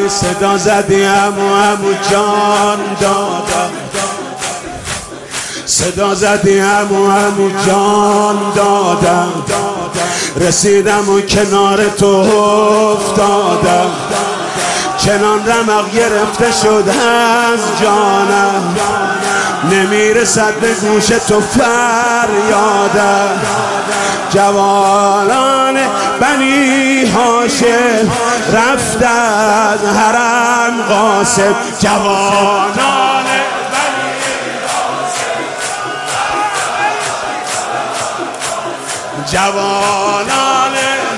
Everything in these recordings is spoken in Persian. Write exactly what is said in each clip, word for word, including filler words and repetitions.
صدا زدی عمو عمو جان دادم، صدا زدی عمو عمو جان دادم، رسیدم و کنار تو افتادم، چنان رمق گرفته شد از جانم، نمیرسد به گوش تو فریادم. جوانان بنی هاشم رفت از حرم قاسم، جوانان بنی هاشم، جوانان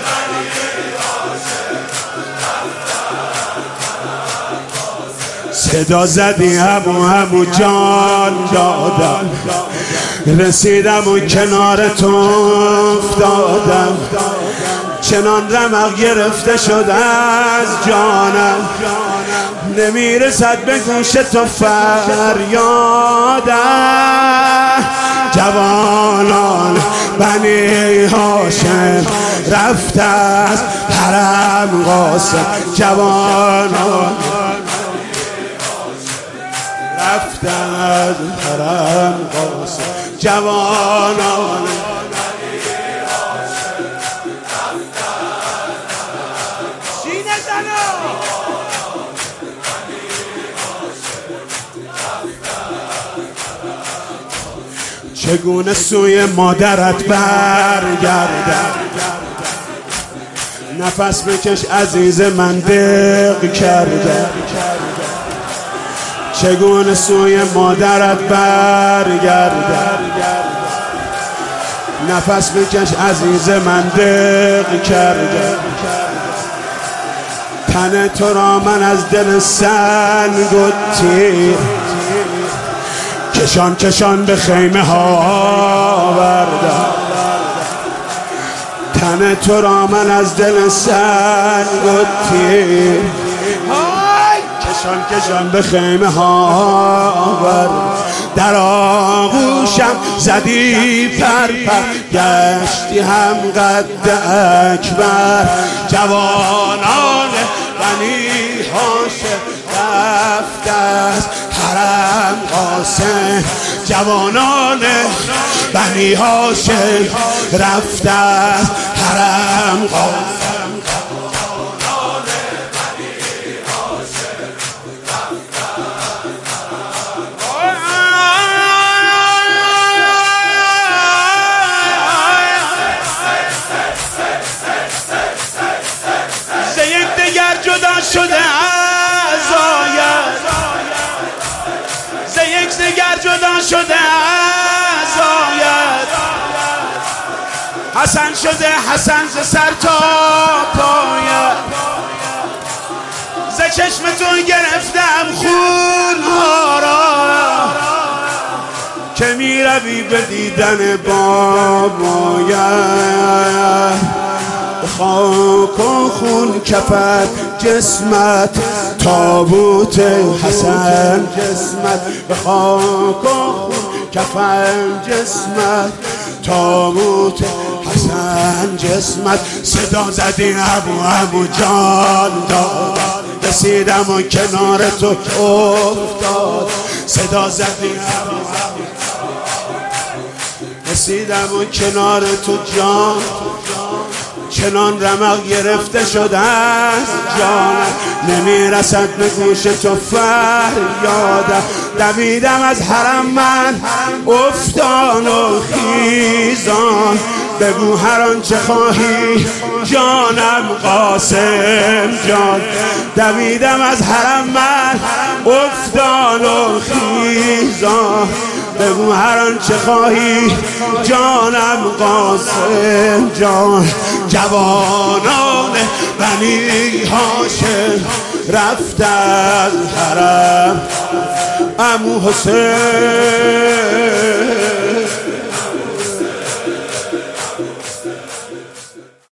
صدا زدی عمو عمو جان دادم، رسیدم و کنار تو افتادم، چنان رمق گرفته شد از جانم، نمیرسد به گوش تو فریادم. جوانان بنی هاشم رفت از حرم قاسم، جوانان رفت از حرم قاسم، جوانان سینه زنا چگونه سوی مادرت برگردم، نفس بکش عزیز من دق کردم، چگونه سوی مادرت برگردم، نفس بکش عزیز من دق کردم، تن تو را من از دل سنگ و تیر کشان کشان به خیمه ها بردم، تن تو را من از دل سنگ و تیر کشان کشان به خیمه ها بردم، در آغوشم زدی پر پر گشتی هم قد اکبر، جوانان بنی هاشم رفت از حرم قاسم، جوانان بنی هاشم رفت از حرم قاسم، جدا شده از آید، ز یک دگر جدا شده از آید، حسن شده حسن ز سر تا پایت، ز چشم تو گرفتم خونها را که می روی به دیدن بابایت، خاک و خون کفت جسمت تابوت حسن جسمت، به خاک و خون کفت جسمت تابوت حسن جسمت، صدا زدی عمو عمو جان دادم، رسیدم و کنار تو افتاد، صدا زدی عمو عمو رسیدم و کنار تو جان، چنان رمق گرفته شد از جانم، نمیرسد به گوش تو فریادم، دویدم از حرم من افتان و خیزان، بگو هر آنچه خواهی جانم قاسم جان، دویدم از حرم من افتان و خیزان، بگو هر آنچه خواهی جانم قاسم جان، جوانان بنی هاشم رفت از حرم عمو حسین.